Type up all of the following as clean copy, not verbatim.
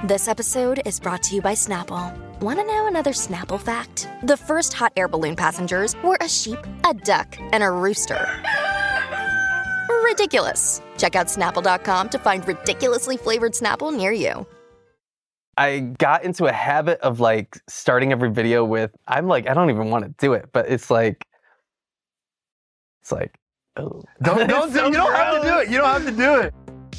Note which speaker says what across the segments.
Speaker 1: This episode is brought to you by Snapple. Want to know another Snapple fact? The first hot air balloon passengers were a sheep, a duck, and a rooster. Ridiculous. Check out Snapple.com to find ridiculously flavored Snapple near you.
Speaker 2: I got into a habit of like starting every video with, I don't even want to do it, but it's like, oh.
Speaker 3: Don't you don't have to do it. You don't have to do it.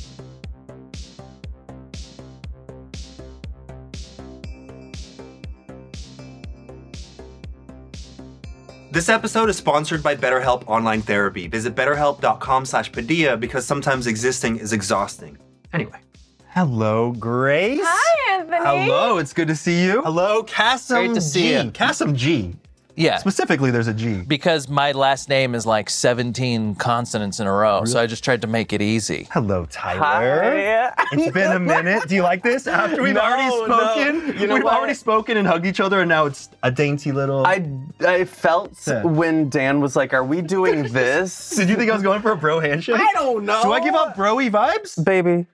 Speaker 3: This episode is sponsored by BetterHelp Online Therapy. Visit betterhelp.com/Padilla because sometimes existing is exhausting. Anyway. Hello, Grace.
Speaker 4: Hi, Anthony.
Speaker 3: Hello, it's good to see you. Hello, Kasim
Speaker 5: Great to see you.
Speaker 3: Kasim G.
Speaker 5: Yeah.
Speaker 3: Specifically, there's a G.
Speaker 5: Because my last name is like 17 consonants in a row, so I just tried to make it easy.
Speaker 3: Hello, Tyler. Hi. It's been a minute. Do you like this? After we've already spoken, we've already spoken and hugged each other, and now it's a dainty little...
Speaker 2: I felt when Dan was like, are we doing this?
Speaker 3: Did you think I was going for a bro handshake?
Speaker 2: I don't know.
Speaker 3: Do I give out bro-y vibes?
Speaker 2: Baby,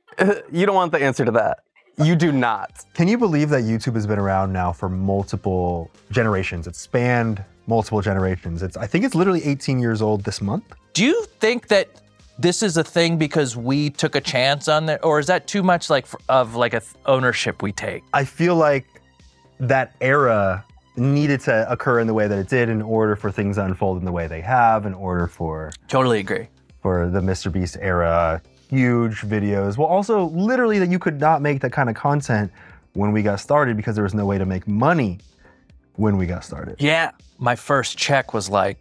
Speaker 2: you don't want the answer to that. You do not.
Speaker 3: Can you believe that YouTube has been around now for multiple generations? It's spanned multiple generations. I think it's literally 18 years old this month.
Speaker 5: Do you think that this is a thing because we took a chance on it, or is that too much of ownership we take?
Speaker 3: I feel like that era needed to occur in the way that it did in order for things to unfold in the way they have, in order for...
Speaker 5: Totally agree.
Speaker 3: For the Mr. Beast era, huge videos. Well, also literally that you could not make that kind of content when we got started because there was no way to make money when we got started.
Speaker 5: Yeah. My first check was like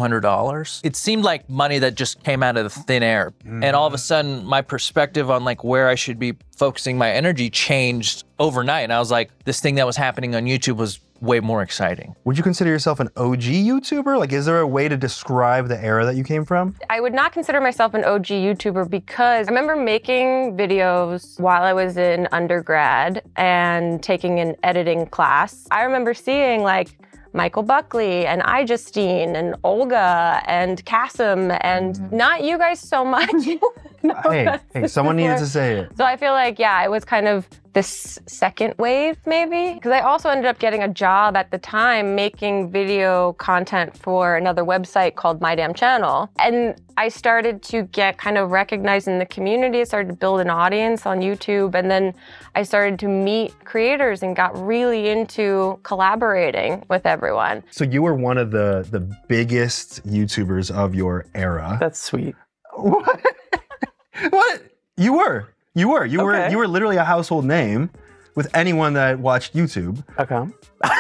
Speaker 5: $200. It seemed like money that just came out of the thin air. And all of a sudden, my perspective on like where I should be focusing my energy changed overnight. And I was like, this thing that was happening on YouTube was way more exciting.
Speaker 3: Would you consider yourself an OG YouTuber? Like, is there a way to describe the era that you came from?
Speaker 4: I would not consider myself an OG YouTuber because I remember making videos while I was in undergrad and taking an editing class. I remember seeing like Michael Buckley and iJustine and Olga and Kasim and not you guys so much. No,
Speaker 3: hey, someone needed to say it.
Speaker 4: So I feel like, yeah, it was kind of this second wave maybe. Because I also ended up getting a job at the time making video content for another website called My Damn Channel. And I started to get kind of recognized in the community. I started to build an audience on YouTube. And then I started to meet creators and got really into collaborating with everyone.
Speaker 3: So you were one of the biggest YouTubers of your era.
Speaker 2: That's sweet.
Speaker 3: What? What? You were literally a household name with anyone that watched YouTube.
Speaker 2: Okay.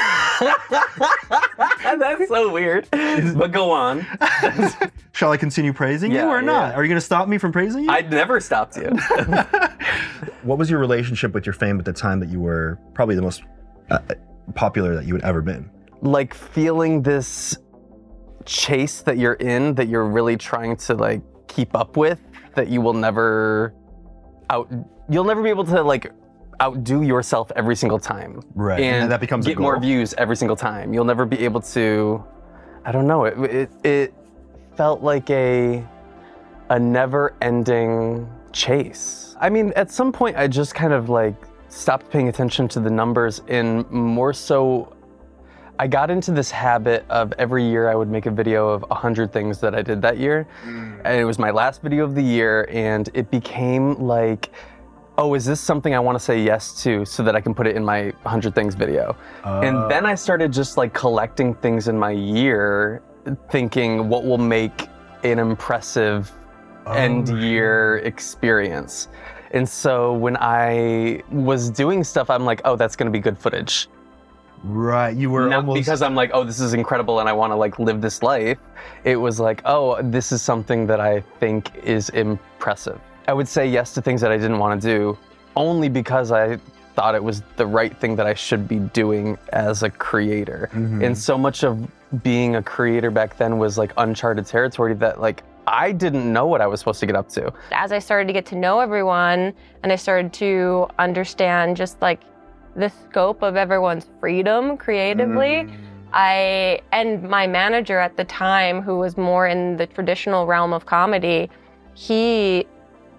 Speaker 2: That's so weird. But go on.
Speaker 3: Shall I continue praising you or not? Are you going to stop me from praising you?
Speaker 2: I'd never stopped you.
Speaker 3: What was your relationship with your fame at the time that you were probably the most popular that you had ever been? Like feeling this chase that you're in, that you're really trying to like keep up with, that you will never you'll never be able to like outdo yourself every single time. Right, and that becomes a
Speaker 2: get
Speaker 3: goal.
Speaker 2: more views every single time. You'll never be able to, I don't know, it felt like a never-ending chase. I mean, at some point I just kind of like stopped paying attention to the numbers and more so I got into this habit of every year I would make a video of 100 things that I did that year. And it was my last video of the year and it became like, oh, is this something I want to say yes to so that I can put it in my 100 things video? And then I started just like collecting things in my year, thinking what will make an impressive end year experience. And so when I was doing stuff, I'm like, oh, that's going to be good footage.
Speaker 3: Right, you were
Speaker 2: Not
Speaker 3: almost...
Speaker 2: because I'm like, oh, this is incredible and I want to like live this life. It was like, oh, this is something that I think is impressive. I would say yes to things that I didn't want to do only because I thought it was the right thing that I should be doing as a creator. And so much of being a creator back then was like uncharted territory that like I didn't know what I was supposed to get up to.
Speaker 4: As I started to get to know everyone and I started to understand just like the scope of everyone's freedom creatively, and my manager at the time, who was more in the traditional realm of comedy, he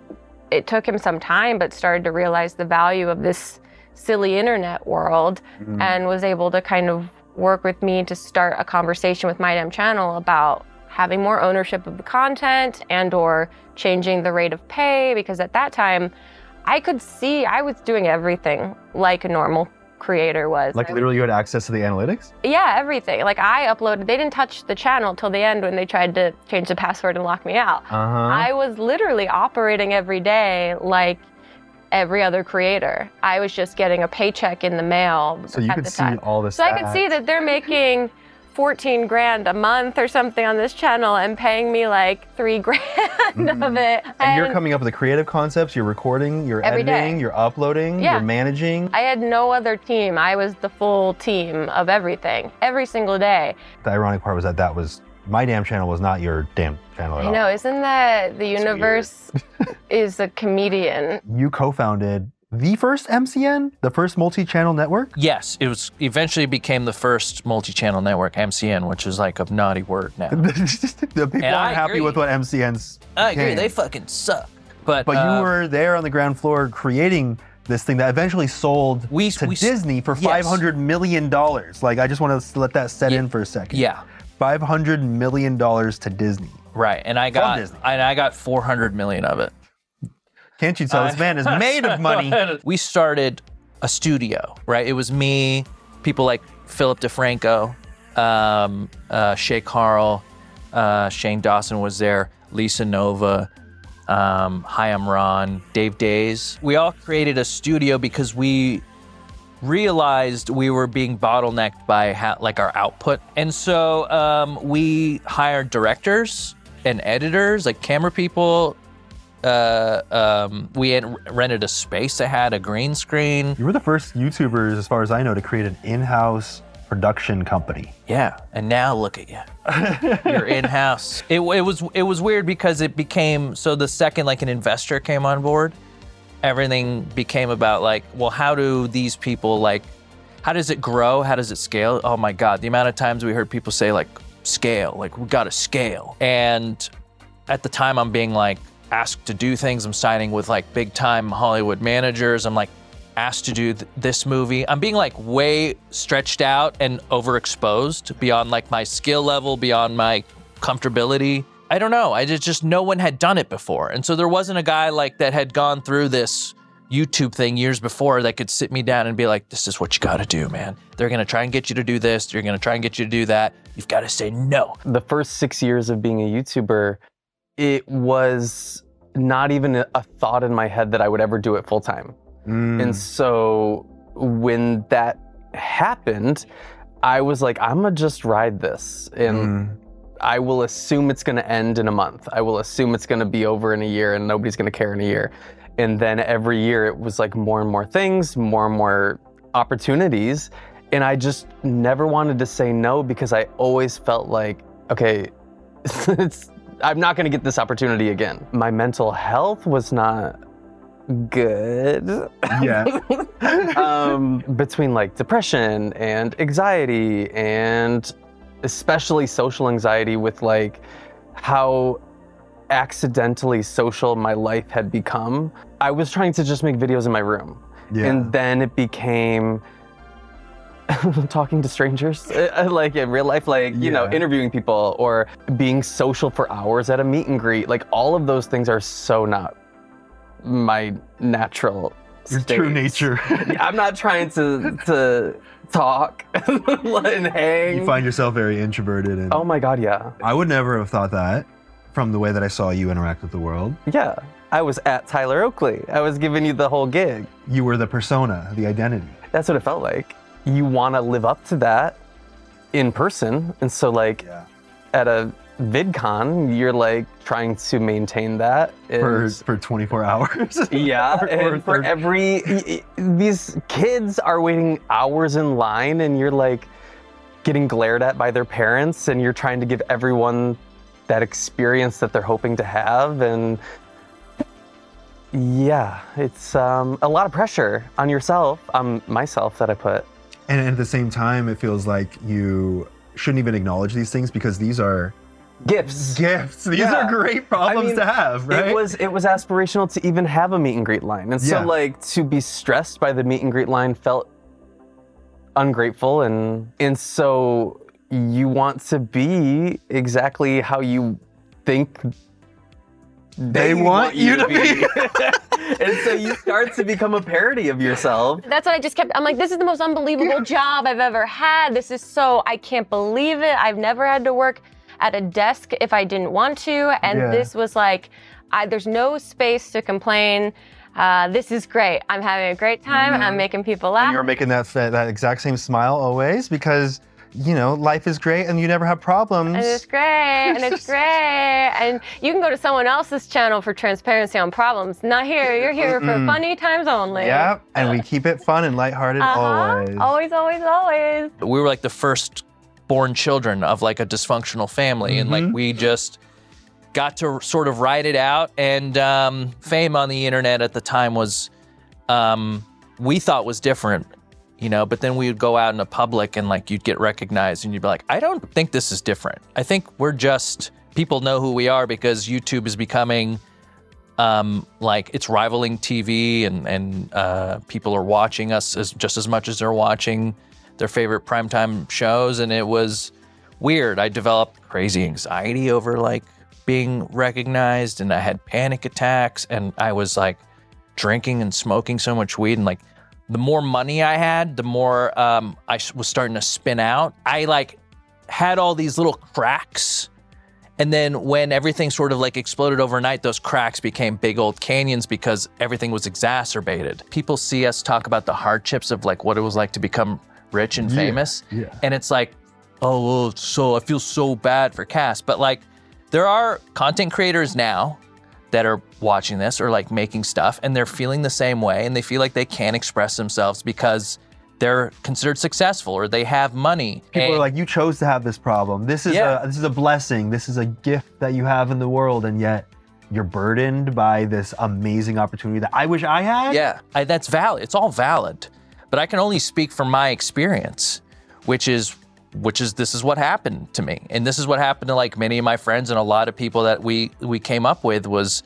Speaker 4: it took him some time, but started to realize the value of this silly internet world and was able to kind of work with me to start a conversation with My Damn Channel about having more ownership of the content and or changing the rate of pay, because at that time I could see I was doing everything like a normal creator was.
Speaker 3: Like literally you had access to the analytics?
Speaker 4: Yeah, everything. Like I uploaded, they didn't touch the channel till the end when they tried to change the password and lock me out. I was literally operating every day like every other creator. I was just getting a paycheck in the mail.
Speaker 3: So you could see all this.
Speaker 4: So I could see that they're making 14 grand a month or something on this channel and paying me like 3 grand of it.
Speaker 3: And you're coming up with the creative concepts, you're recording, you're editing, you're uploading, you're managing.
Speaker 4: I had no other team. I was the full team of everything, every single day.
Speaker 3: The ironic part was that was My Damn Channel was not your damn channel at all.
Speaker 4: I know, isn't that the universe is a comedian?
Speaker 3: You co-founded the first MCN, the first multi-channel network?
Speaker 5: Yes, it was eventually became the first multi-channel network, MCN, which is like a naughty word now.
Speaker 3: The people aren't happy with what MCN's
Speaker 5: I agree, they fucking suck. But
Speaker 3: you were there on the ground floor creating this thing that eventually sold to Disney for $500 million. Like, I just want to let that set in for a second.
Speaker 5: Yeah.
Speaker 3: $500 million to Disney.
Speaker 5: Right, and I got 400 million of it.
Speaker 3: Can't you tell this man is made of money?
Speaker 5: We started a studio, right? It was me, people like Philip DeFranco, Shay Carl, Shane Dawson was there, Lisa Nova, Hi, I'm Ron, Dave Days. We all created a studio because we realized we were being bottlenecked by our output. And so we hired directors and editors, like camera people. We had rented a space that had a green screen.
Speaker 3: You were the first YouTubers, as far as I know, to create an in-house production company.
Speaker 5: Yeah, and now look at you. You're in-house. It was weird because it became, so the second like an investor came on board, everything became about like, well, how do these people how does it grow? How does it scale? Oh my God, the amount of times we heard people say like, scale, like we gotta scale. And at the time I'm being like, asked to do things. I'm signing with like big time Hollywood managers. I'm like asked to do this movie. I'm being like way stretched out and overexposed beyond like my skill level, beyond my comfortability. I don't know. Just no one had done it before. And so there wasn't a guy like that had gone through this YouTube thing years before that could sit me down and be like, this is what you gotta do, man. They're gonna try and get you to do this. They're gonna try and get you to do that. You've gotta say no.
Speaker 2: The first 6 years of being a YouTuber, it was not even a thought in my head that I would ever do it full time. And so when that happened, I was like, I'm gonna just ride this. And I will assume it's gonna end in a month. I will assume it's gonna be over in a year and nobody's gonna care in a year. And then every year it was like more and more things, more and more opportunities. And I just never wanted to say no because I always felt like, okay, I'm not gonna get this opportunity again. My mental health was not good.
Speaker 3: Yeah.
Speaker 2: Between like depression and anxiety and especially social anxiety with like how accidentally social my life had become. I was trying to just make videos in my room. Yeah. And then it became talking to strangers, like in real life, like, you know, interviewing people or being social for hours at a meet and greet. Like all of those things are so not my natural
Speaker 3: Your
Speaker 2: state.
Speaker 3: true nature.
Speaker 2: I'm not trying to talk and hang.
Speaker 3: You find yourself very introverted. And
Speaker 2: oh my God, yeah.
Speaker 3: I would never have thought that from the way that I saw you interact with the world.
Speaker 2: Yeah, I was at Tyler Oakley. I was giving you the whole gig.
Speaker 3: You were the persona, the identity.
Speaker 2: That's what it felt like. You want to live up to that in person. And so like at a VidCon, you're like trying to maintain that.
Speaker 3: For 24 hours?
Speaker 2: Yeah, and for these kids are waiting hours in line and you're like getting glared at by their parents and you're trying to give everyone that experience that they're hoping to have. And yeah, it's a lot of pressure on yourself, myself that I put.
Speaker 3: And at the same time, it feels like you shouldn't even acknowledge these things because these are
Speaker 2: Gifts.
Speaker 3: These are great problems to have, right?
Speaker 2: It was aspirational to even have a meet and greet line. And so like to be stressed by the meet and greet line felt ungrateful, and so you want to be exactly how you think they want you to be. And so you start to become a parody of yourself.
Speaker 4: That's what I just kept, I'm like, this is the most unbelievable job I've ever had. This is so, I can't believe it. I've never had to work at a desk if I didn't want to. And this was like, there's no space to complain. This is great. I'm having a great time. I'm making people laugh.
Speaker 6: And you're making that exact same smile always because, you know, life is great and you never have problems.
Speaker 4: And it's great, and it's great. And you can go to someone else's channel for transparency on problems. Not here. You're here for funny times only.
Speaker 6: Yeah, and we keep it fun and lighthearted always.
Speaker 4: Always, always, always.
Speaker 5: We were like the first born children of like a dysfunctional family, and like we just got to sort of ride it out. And fame on the internet at the time was, we thought was different. You know, but then we would go out in the public and like you'd get recognized and you'd be like, I don't think this is different. I think we're just, people know who we are because YouTube is becoming like it's rivaling TV and people are watching us just as much as they're watching their favorite primetime shows. And it was weird. I developed crazy anxiety over like being recognized, and I had panic attacks, and I was like drinking and smoking so much weed, and like the more money I had, the more I was starting to spin out. I like had all these little cracks. And then when everything sort of like exploded overnight, those cracks became big old canyons because everything was exacerbated. People see us talk about the hardships of like what it was like to become rich and famous. And it's like, oh, well, so I feel so bad for Cass. But like there are content creators now that are watching this or like making stuff, and they're feeling the same way, and they feel like they can't express themselves because they're considered successful or they have money.
Speaker 6: People are like, you chose to have this problem. This is a blessing. This is a gift that you have in the world, and yet you're burdened by this amazing opportunity that I wish I had.
Speaker 5: Yeah, that's valid. It's all valid, but I can only speak from my experience, which is this is what happened to me. And this is what happened to like many of my friends and a lot of people that we came up with was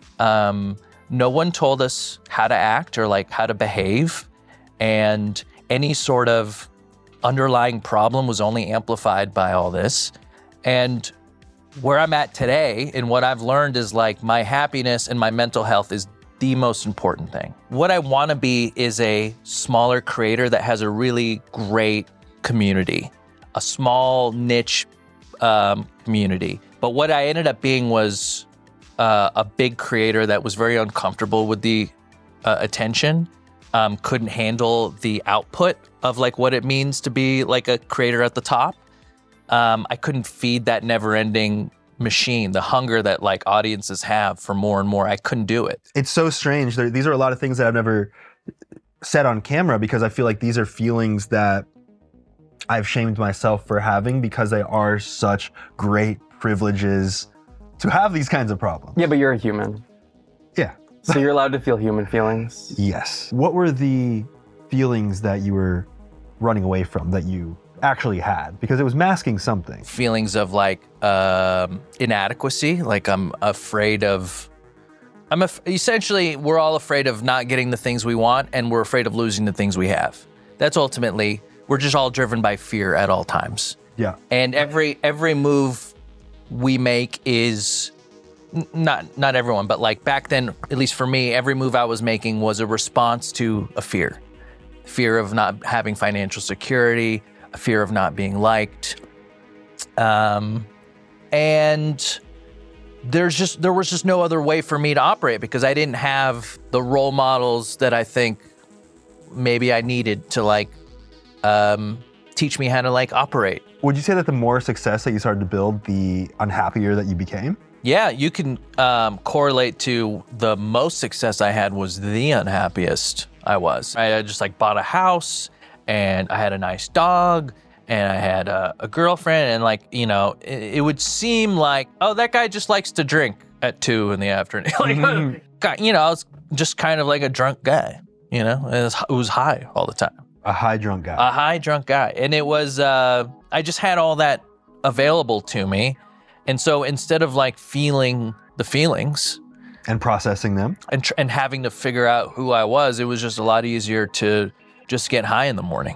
Speaker 5: no one told us how to act or like how to behave. And any sort of underlying problem was only amplified by all this. And where I'm at today and what I've learned is like my happiness and my mental health is the most important thing. What I want to be is a smaller creator that has a really great community. A small niche community. But what I ended up being was a big creator that was very uncomfortable with the attention, couldn't handle the output of like what it means to be like a creator at the top. I couldn't feed that never-ending machine, the hunger that like audiences have for more and more. I couldn't do it.
Speaker 6: It's so strange. These are a lot of things that I've never said on camera because I feel like these are feelings that I've shamed myself for having because they are such great privileges to have these kinds of problems.
Speaker 2: Yeah, but you're a human.
Speaker 6: Yeah.
Speaker 2: So you're allowed to feel human feelings.
Speaker 6: Yes. What were the feelings that you were running away from that you actually had? Because it was masking something.
Speaker 5: Feelings of like inadequacy, like I'm afraid of, essentially we're all afraid of not getting the things we want and we're afraid of losing the things we have. That's ultimately, we're just all driven by fear at all times.
Speaker 6: Yeah.
Speaker 5: And every move we make is, not everyone, but like back then, at least for me, every move I was making was a response to a fear. Fear of not having financial security, a fear of not being liked. And there was just no other way for me to operate because I didn't have the role models that I think maybe I needed to like teach me how to like operate.
Speaker 6: Would you say that the more success that you started to build, the unhappier that you became?
Speaker 5: Yeah, you can correlate to the most success I had was the unhappiest I was. I had just like bought a house and I had a nice dog and I had a girlfriend and like, you know, it would seem like, oh, that guy just likes to drink at 2 in the afternoon. Like, you know, I was just kind of like a drunk guy, you know, it was high all the time.
Speaker 6: A high drunk guy.
Speaker 5: A high drunk guy. And it was, I just had all that available to me. And so instead of like feeling the feelings
Speaker 6: And processing them.
Speaker 5: and having to figure out who I was, it was just a lot easier to just get high in the morning.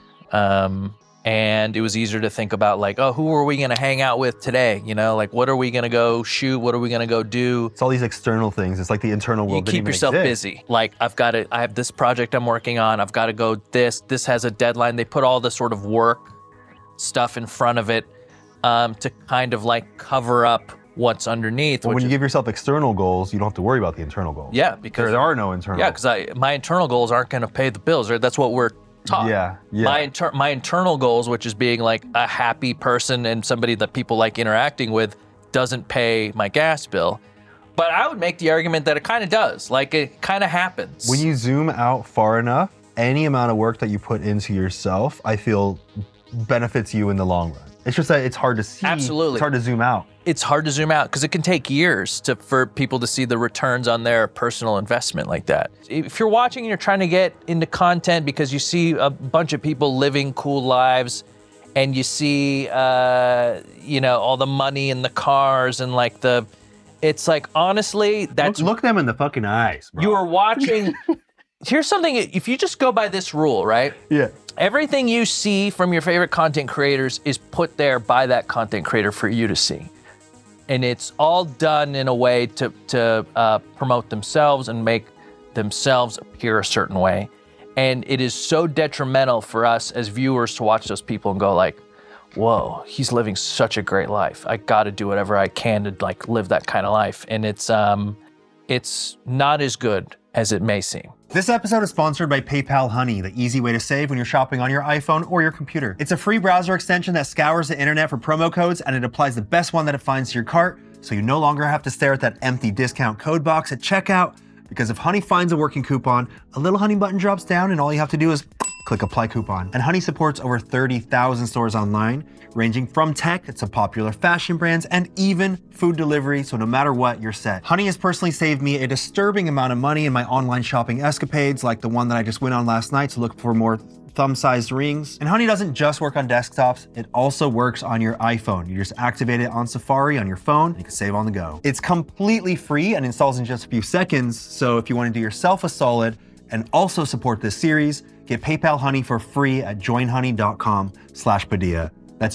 Speaker 5: And it was easier to think about like, oh, who are we going to hang out with today? You know, like what are we going to go shoot? What are we going to go do?
Speaker 6: It's all these external things. It's like the internal world.
Speaker 5: You
Speaker 6: didn't
Speaker 5: keep
Speaker 6: even
Speaker 5: yourself
Speaker 6: exist.
Speaker 5: busy. Like I have this project I'm working on. I've got to go this has a deadline. They put all the sort of work stuff in front of it to kind of like cover up what's underneath.
Speaker 6: Well,
Speaker 5: which
Speaker 6: when you
Speaker 5: is-
Speaker 6: give yourself external goals, you don't have to worry about the internal goals.
Speaker 5: Yeah, because
Speaker 6: There are no internal.
Speaker 5: yeah, because my internal goals aren't going to pay the bills. Right? That's what we're taught.
Speaker 6: Yeah, yeah.
Speaker 5: My internal goals, which is being like a happy person and somebody that people like interacting with, doesn't pay my gas bill. But I would make the argument that it kind of does. Like it kind of happens.
Speaker 6: When you zoom out far enough, any amount of work that you put into yourself, I feel benefits you in the long run. It's just that it's hard to see.
Speaker 5: Absolutely.
Speaker 6: It's hard to zoom out.
Speaker 5: It's hard to zoom out because it can take years for people to see the returns on their personal investment like that. If you're watching and you're trying to get into content because you see a bunch of people living cool lives and you see, all the money and the cars and like it's like, honestly, that's
Speaker 6: Look them in the fucking eyes, bro.
Speaker 5: you are watching. Here's something, if you just go by this rule, right?
Speaker 6: Yeah.
Speaker 5: Everything you see from your favorite content creators is put there by that content creator for you to see. And it's all done in a way to promote themselves and make themselves appear a certain way. And it is so detrimental for us as viewers to watch those people and go like, whoa, he's living such a great life. I got to do whatever I can to like live that kind of life. And it's not as good as it may seem.
Speaker 6: This episode is sponsored by PayPal Honey, the easy way to save when you're shopping on your iPhone or your computer. It's a free browser extension that scours the internet for promo codes, and it applies the best one that it finds to your cart, so you no longer have to stare at that empty discount code box at checkout, because if Honey finds a working coupon, a little Honey button drops down and all you have to do is click apply coupon. And Honey supports over 30,000 stores online, ranging from tech to popular fashion brands and even food delivery, so no matter what, you're set. Honey has personally saved me a disturbing amount of money in my online shopping escapades, like the one that I just went on last night to look for more thumb-sized rings. And Honey doesn't just work on desktops, it also works on your iPhone. You just activate it on Safari on your phone, and you can save on the go. It's completely free and installs in just a few seconds, so if you want to do yourself a solid and also support this series, get PayPal Honey for free at joinhoney.com/Padilla. That's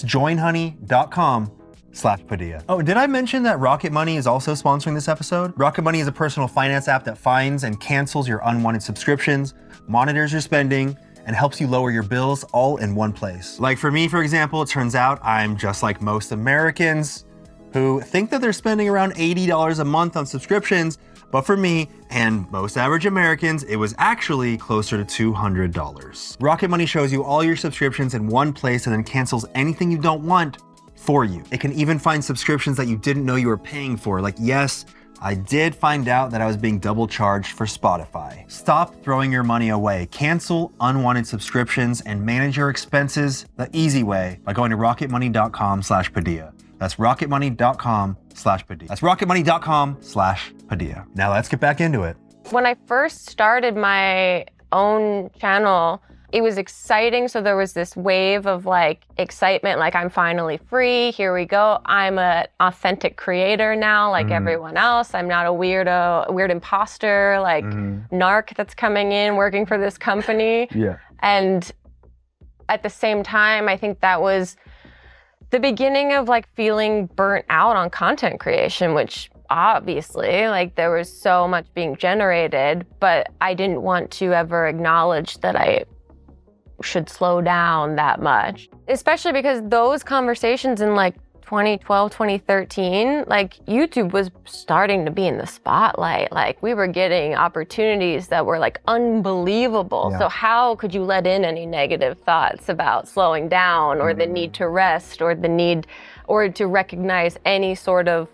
Speaker 6: joinhoney.com/Padilla. Oh, did I mention that Rocket Money is also sponsoring this episode? Rocket Money is a personal finance app that finds and cancels your unwanted subscriptions, monitors your spending, and helps you lower your bills all in one place. Like for me, for example, it turns out I'm just like most Americans who think that they're spending around $80 a month on subscriptions, but for me and most average Americans, it was actually closer to $200. Rocket Money shows you all your subscriptions in one place and then cancels anything you don't want for you. It can even find subscriptions that you didn't know you were paying for. Like, yes, I did find out that I was being double charged for Spotify. Stop throwing your money away. Cancel unwanted subscriptions and manage your expenses the easy way by going to rocketmoney.com/Padilla. That's rocketmoney.com/Padilla. That's rocketmoney.com/Padilla. Now let's get back into it.
Speaker 4: When I first started my own channel, it was exciting. So there was this wave of like excitement, like I'm finally free. Here we go. I'm an authentic creator now, like everyone else. I'm not a weird imposter, like narc that's coming in working for this company.
Speaker 6: Yeah.
Speaker 4: And at the same time, I think that was the beginning of like feeling burnt out on content creation, which obviously like there was so much being generated, but I didn't want to ever acknowledge that I should slow down that much, especially because those conversations in like 2012, 2013, like YouTube was starting to be in the spotlight. Like we were getting opportunities that were like unbelievable.
Speaker 6: Yeah.
Speaker 4: So how could you let in any negative thoughts about slowing down or the need to rest or the need or to recognize any sort of,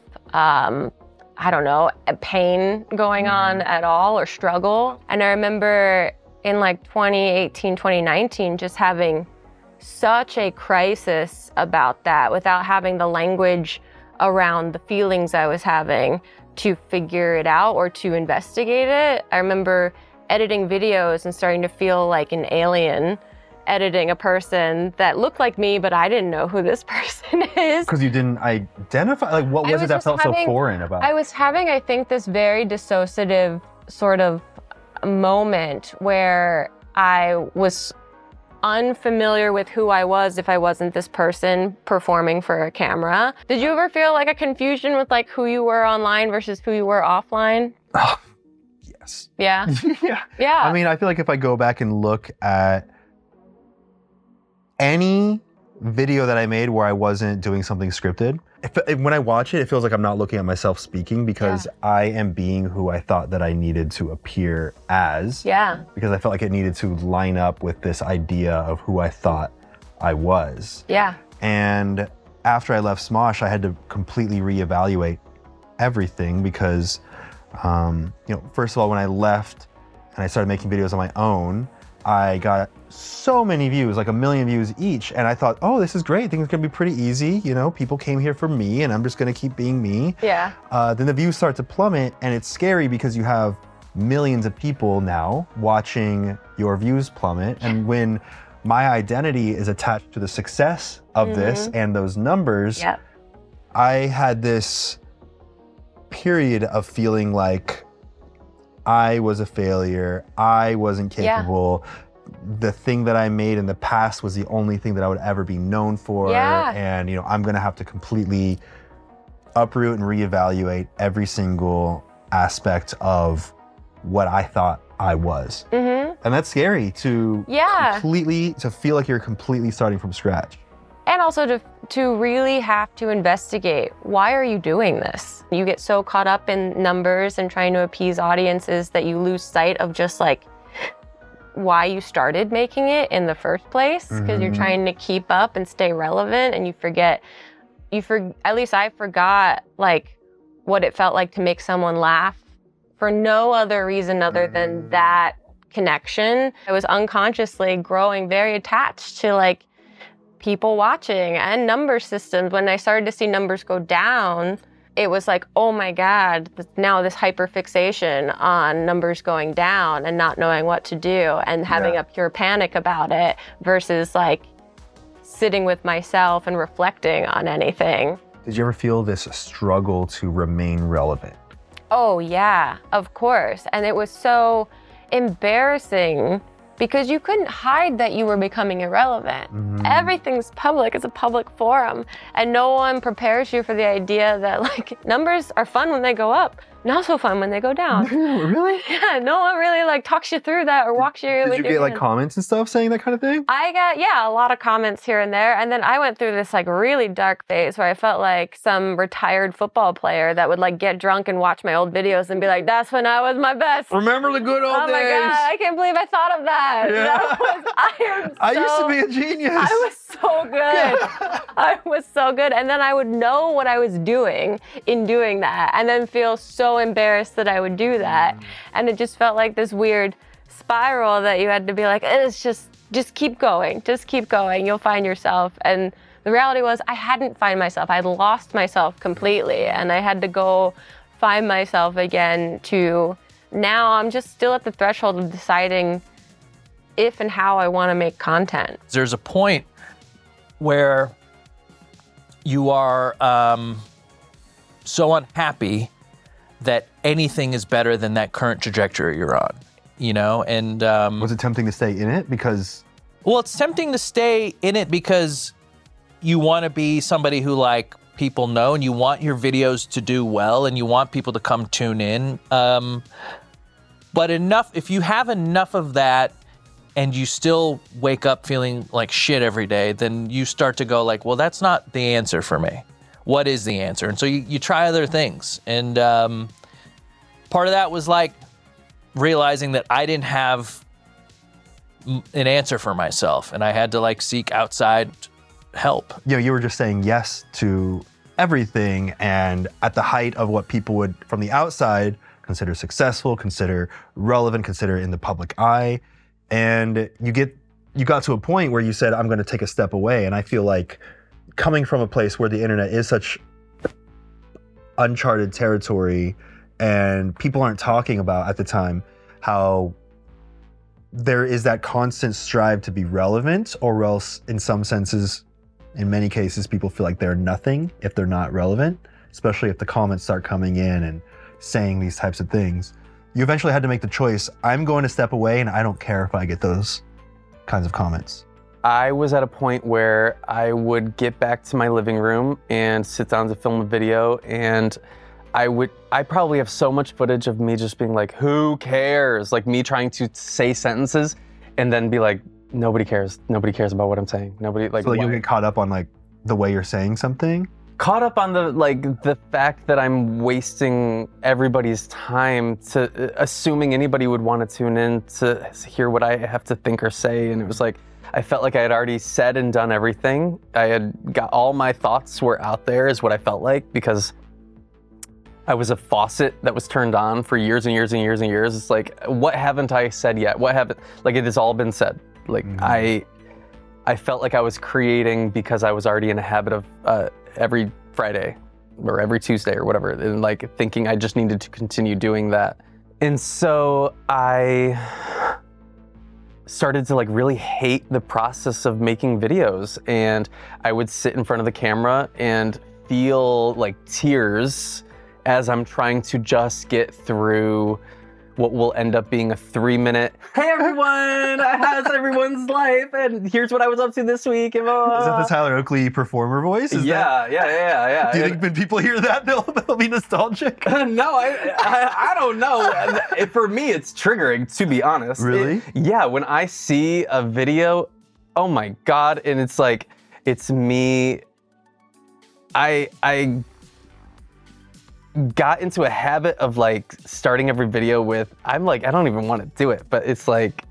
Speaker 4: pain going on at all or struggle? And I remember in like 2018, 2019, just having such a crisis about that without having the language around the feelings I was having to figure it out or to investigate it. I remember editing videos and starting to feel like an alien editing a person that looked like me, but I didn't know who this person is.
Speaker 6: Because you didn't identify, like, what was it that felt so foreign about it?
Speaker 4: I was having, I think, this very dissociative sort of moment where I was unfamiliar with who I was if I wasn't this person performing for a camera. Did you ever feel like a confusion with like who you were online versus who you were offline?
Speaker 6: Yes.
Speaker 4: Yeah?
Speaker 6: Yeah. I mean, I feel like if I go back and look at any video that I made where I wasn't doing something scripted, when I watch it, it feels like I'm not looking at myself speaking because I am being who I thought that I needed to appear as.
Speaker 4: Yeah.
Speaker 6: Because I felt like it needed to line up with this idea of who I thought I was.
Speaker 4: Yeah.
Speaker 6: And after I left Smosh, I had to completely reevaluate everything because, first of all, when I left and I started making videos on my own, I got so many views, like 1 million views each. And I thought, oh, this is great. Things are gonna be pretty easy. People came here for me and I'm just gonna keep being me.
Speaker 4: Yeah.
Speaker 6: Then the views start to plummet and it's scary because you have millions of people now watching your views plummet. And when my identity is attached to the success of this and those numbers, I had this period of feeling like I was a failure, I wasn't capable. The thing that I made in the past was the only thing that I would ever be known for. And, I'm gonna have to completely uproot and reevaluate every single aspect of what I thought I was. And that's scary to to feel like you're completely starting from scratch.
Speaker 4: And also to really have to investigate, why are you doing this? You get so caught up in numbers and trying to appease audiences that you lose sight of just like why you started making it in the first place, because you're trying to keep up and stay relevant, and at least I forgot like what it felt like to make someone laugh for no other reason other than that connection. I was unconsciously growing very attached to like people watching and number systems. When I started to see numbers go down, it was like, oh my God, now this hyperfixation on numbers going down and not knowing what to do and having a pure panic about it versus like sitting with myself and reflecting on anything.
Speaker 6: Did you ever feel this struggle to remain relevant?
Speaker 4: Oh yeah, of course. And it was so embarrassing because you couldn't hide that you were becoming irrelevant. Everything's public, it's a public forum, and no one prepares you for the idea that like numbers are fun when they go up, not so fun when they go down.
Speaker 6: Really?
Speaker 4: Yeah, no one really like talks you through that or walks you
Speaker 6: Did you get like comments and stuff saying that kind of thing?
Speaker 4: I got, a lot of comments here and there. And then I went through this like really dark phase where I felt like some retired football player that would like get drunk and watch my old videos and be like, that's when I was my best.
Speaker 6: Remember the good old days?
Speaker 4: Oh my God, I can't believe I thought of that.
Speaker 6: Yeah. I used to be a genius.
Speaker 4: I was so good. I was so good. And then I would know what I was doing in doing that and then feel so embarrassed that I would do that. And it just felt like this weird spiral that you had to be like, it's just keep going. Just keep going. You'll find yourself. And the reality was I hadn't found myself. I lost myself completely. And I had to go find myself again to now I'm just still at the threshold of deciding if and how I want to make content.
Speaker 5: There's a point where you are so unhappy that anything is better than that current trajectory you're on, and
Speaker 6: was it tempting to stay in it because?
Speaker 5: Well, it's tempting to stay in it because you want to be somebody who like people know and you want your videos to do well and you want people to come tune in. But if you have enough of that and you still wake up feeling like shit every day, then you start to go like, well, that's not the answer for me. What is the answer? And so you try other things. And part of that was like realizing that I didn't have an answer for myself and I had to like seek outside help.
Speaker 6: You were just saying yes to everything, and at the height of what people would from the outside consider successful, consider relevant, consider in the public eye. And you got to a point where you said, I'm going to take a step away. And I feel like coming from a place where the internet is such uncharted territory and people aren't talking about at the time how there is that constant strive to be relevant, or else in some senses, in many cases, people feel like they're nothing if they're not relevant, especially if the comments start coming in and saying these types of things. You eventually had to make the choice, I'm going to step away and I don't care if I get those kinds of comments.
Speaker 2: I was at a point where I would get back to my living room and sit down to film a video, and I probably have so much footage of me just being like, who cares? Like me trying to say sentences and then be like, nobody cares. Nobody cares about what I'm saying. Nobody like.
Speaker 6: So like, you'll get caught up on like the way you're saying something?
Speaker 2: Caught up on the fact that I'm wasting everybody's time to assuming anybody would want to tune in to hear what I have to think or say. And it was like, I felt like I had already said and done everything. I had got all my thoughts were out there is what I felt like, because I was a faucet that was turned on for years and years and years and years. It's like, what haven't I said yet? What haven't, like it has all been said. Like I felt like I was creating because I was already in a habit of every Friday or every Tuesday or whatever, and like thinking I just needed to continue doing that. And so I started to like really hate the process of making videos, and I would sit in front of the camera and feel like tears as I'm trying to just get through what will end up being a 3-minute, hey everyone, how's everyone's life? And here's what I was up to this week. And blah, blah, blah.
Speaker 6: Is that the Tyler Oakley performer voice?
Speaker 2: Yeah.
Speaker 6: Do you think when people hear that, they'll be nostalgic?
Speaker 2: No, I don't know. For me, it's triggering, to be honest.
Speaker 6: Really?
Speaker 2: Yeah, when I see a video, oh my God, and it's like, it's me. I got into a habit of like starting every video with, I'm like, I don't even want to do it, but it's like,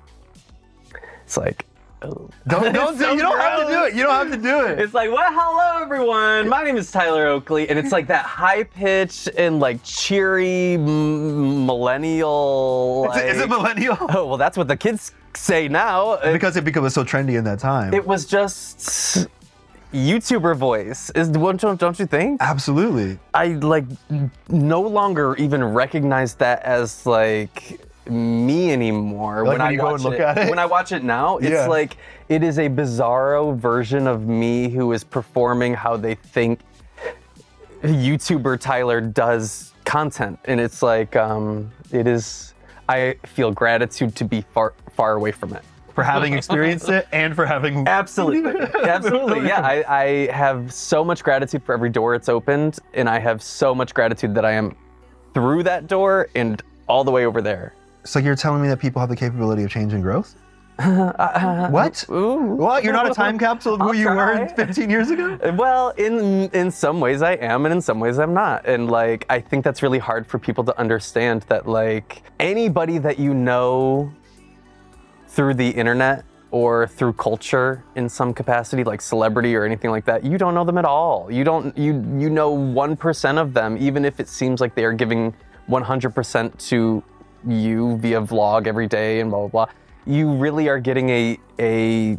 Speaker 2: oh.
Speaker 6: You don't have to do it. You don't have to do it.
Speaker 2: It's like, well, hello everyone. My name is Tyler Oakley, and it's like that high pitch and like cheery millennial.
Speaker 6: Is it millennial?
Speaker 2: Oh, well, that's what the kids say now.
Speaker 6: Because it became so trendy in that time.
Speaker 2: It was just YouTuber voice, don't you think?
Speaker 6: Absolutely.
Speaker 2: I like no longer even recognize that as like me anymore.
Speaker 6: Like when I go and look at it?
Speaker 2: When I watch it now, it's like it is a bizarro version of me who is performing how they think YouTuber Tyler does content. And it's like, it is, I feel gratitude to be far away from it.
Speaker 6: For having experienced it and for having...
Speaker 2: Absolutely. Yeah, I have so much gratitude for every door it's opened, and I have so much gratitude that I am through that door and all the way over there.
Speaker 6: So you're telling me that people have the capability of change and growth? What?
Speaker 2: Ooh.
Speaker 6: What? You're not a time capsule of who you were 15 years ago?
Speaker 2: Well, in some ways I am, and in some ways I'm not. And like, I think that's really hard for people to understand, that like anybody that you know through the internet or through culture in some capacity, like celebrity or anything like that, you don't know them at all. You know 1% of them, even if it seems like they are giving 100% to you via vlog every day and blah, blah, blah. You really are getting a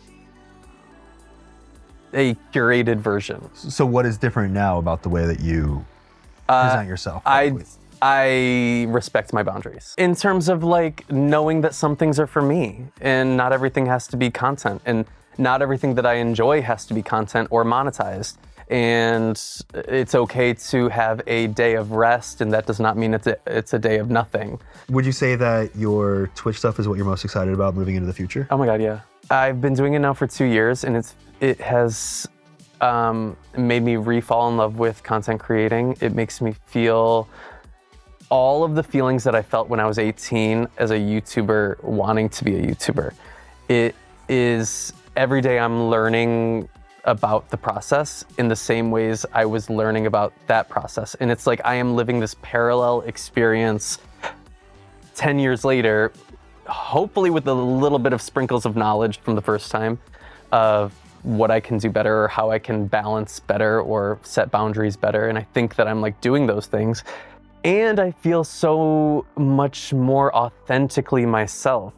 Speaker 2: curated version.
Speaker 6: So what is different now about the way that you present yourself?
Speaker 2: I respect my boundaries in terms of like knowing that some things are for me, and not everything has to be content, and not everything that I enjoy has to be content or monetized. And it's okay to have a day of rest, and that does not mean it's a day of nothing.
Speaker 6: Would you say that your Twitch stuff is what you're most excited about moving into the future?
Speaker 2: Oh my God, yeah. I've been doing it now for 2 years, and it has made me re-fall in love with content creating. It makes me feel all of the feelings that I felt when I was 18 as a YouTuber, wanting to be a YouTuber. It is, every day I'm learning about the process in the same ways I was learning about that process. And it's like I am living this parallel experience 10 years later, hopefully with a little bit of sprinkles of knowledge from the first time of what I can do better, or how I can balance better or set boundaries better. And I think that I'm like doing those things. And I feel so much more authentically myself,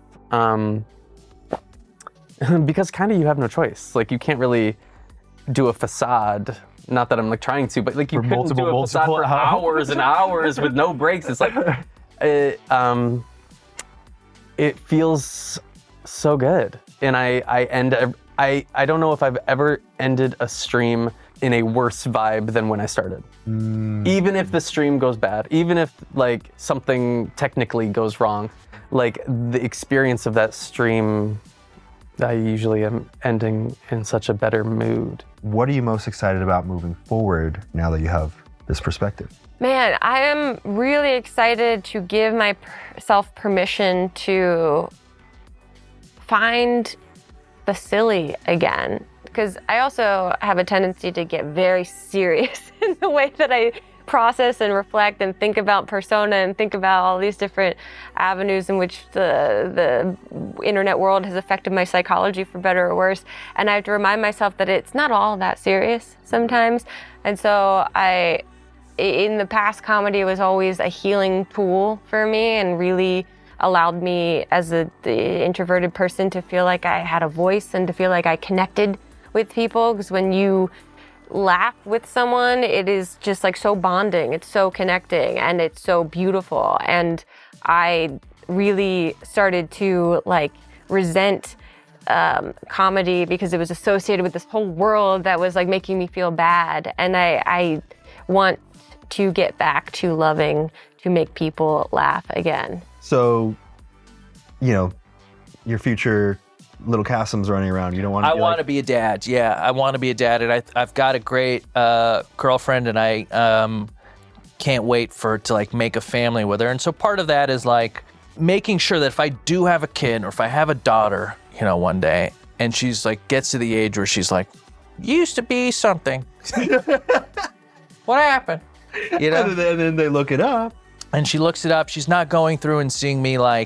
Speaker 2: because kind of you have no choice. Like you can't really do a facade. Not that I'm like trying to, but like you couldn't do a facade for hours and hours with no breaks. It's like, it feels so good. And I don't know if I've ever ended a stream in a worse vibe than when I started. Even if the stream goes bad, even if like something technically goes wrong, like the experience of that stream, I usually am ending in such a better mood.
Speaker 6: What are you most excited about moving forward now that you have this perspective?
Speaker 4: Man, I am really excited to give myself permission to find the silly again. Because I also have a tendency to get very serious in the way that I process and reflect and think about persona and think about all these different avenues in which the internet world has affected my psychology for better or worse. And I have to remind myself that it's not all that serious sometimes. And so in the past, comedy was always a healing tool for me and really allowed me as the introverted person to feel like I had a voice and to feel like I connected with people, because when you laugh with someone, it is just like so bonding, it's so connecting, and it's so beautiful. And I really started to like resent comedy because it was associated with this whole world that was like making me feel bad. And I want to get back to loving to make people laugh again.
Speaker 6: So, you know, your future little Cassim's running around. You don't want to.
Speaker 5: I want to be a dad. Yeah, I want to be a dad, and I've got a great girlfriend, and I can't wait to like make a family with her. And so part of that is like making sure that if I do have a kid or if I have a daughter, you know, one day, and she's like gets to the age where she's like, used to be something. What happened? You know,
Speaker 6: and then they look it up.
Speaker 5: And she looks it up. She's not going through and seeing me like,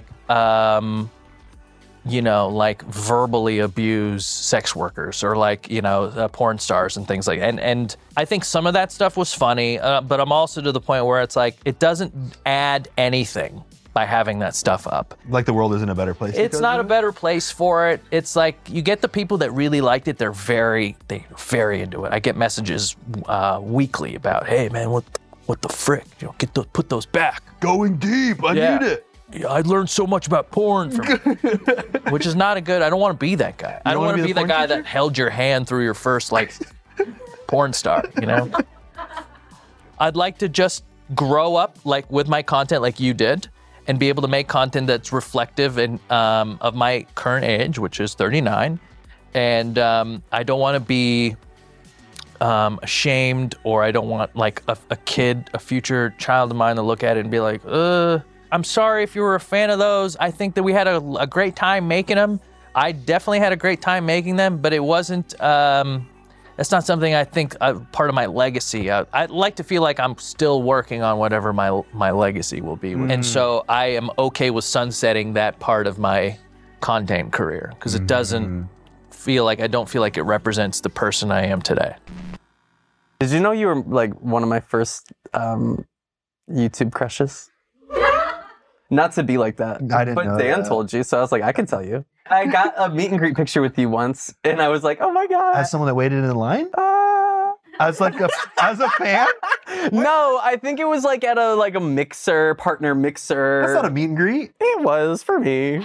Speaker 5: you know, like verbally abuse sex workers or like, you know, porn stars and things like that. And I think some of that stuff was funny, but I'm also to the point where it's like, it doesn't add anything by having that stuff up.
Speaker 6: Like the world isn't a better place.
Speaker 5: It's not a better place for it. It's like you get the people that really liked it. They're very into it. I get messages weekly about, hey man, what the frick? You know, put those back.
Speaker 6: Going deep. I need it.
Speaker 5: Yeah, I learned so much about porn from which is not a good. I don't want to be that guy. I don't want to be the guy that held your hand through your first like porn star, you know? I'd like to just grow up like with my content like you did and be able to make content that's reflective and of my current age, which is 39. And I don't want to be ashamed, or I don't want like a future child of mine to look at it and be like, I'm sorry if you were a fan of those. I think that we had a great time making them. I definitely had a great time making them, but it wasn't, that's not something I think part of my legacy. I'd like to feel like I'm still working on whatever my legacy will be. And so I am okay with sunsetting that part of my content career because it doesn't I don't feel like it represents the person I am today.
Speaker 2: Did you know you were like one of my first YouTube crushes? Not to be like that.
Speaker 6: I didn't know
Speaker 2: But Dan
Speaker 6: that.
Speaker 2: told you, so I was like, I can tell you. I got a meet and greet picture with you once, and I was like, oh my God.
Speaker 6: As someone that waited in line? As a fan?
Speaker 2: No, I think it was like at a partner mixer.
Speaker 6: That's not a meet and greet.
Speaker 2: It was for me.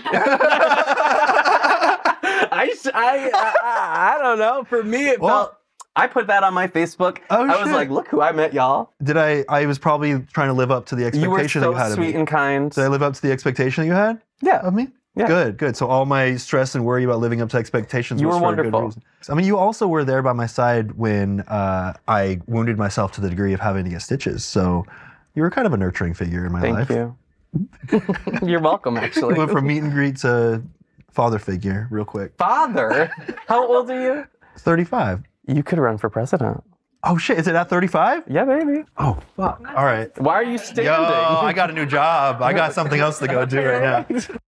Speaker 2: I don't know. For me, it felt. I put that on my Facebook.
Speaker 6: Oh,
Speaker 2: I was
Speaker 6: shit.
Speaker 2: like, look who I met, y'all.
Speaker 6: Did I was probably trying to live up to the expectation
Speaker 2: You were
Speaker 6: that you had
Speaker 2: so
Speaker 6: of me.
Speaker 2: sweet and kind.
Speaker 6: Did I live up to the expectation that you had
Speaker 2: Yeah.
Speaker 6: of me?
Speaker 2: Yeah.
Speaker 6: Good. So all my stress and worry about living up to expectations
Speaker 2: You
Speaker 6: was
Speaker 2: were
Speaker 6: for a good
Speaker 2: wonderful.
Speaker 6: reason. I mean, you also were there by my side when I wounded myself to the degree of having to get stitches. So you were kind of a nurturing figure in my life.
Speaker 2: Thank you. You're welcome, actually.
Speaker 6: We went from meet and greet to father figure real quick.
Speaker 2: Father? How old are you?
Speaker 6: 35.
Speaker 2: You could run for president.
Speaker 6: Oh shit, is it at 35?
Speaker 2: Yeah, baby.
Speaker 6: Oh fuck. All right.
Speaker 2: Why are you standing?
Speaker 6: Yo, I got a new job. I got something else to go do right now.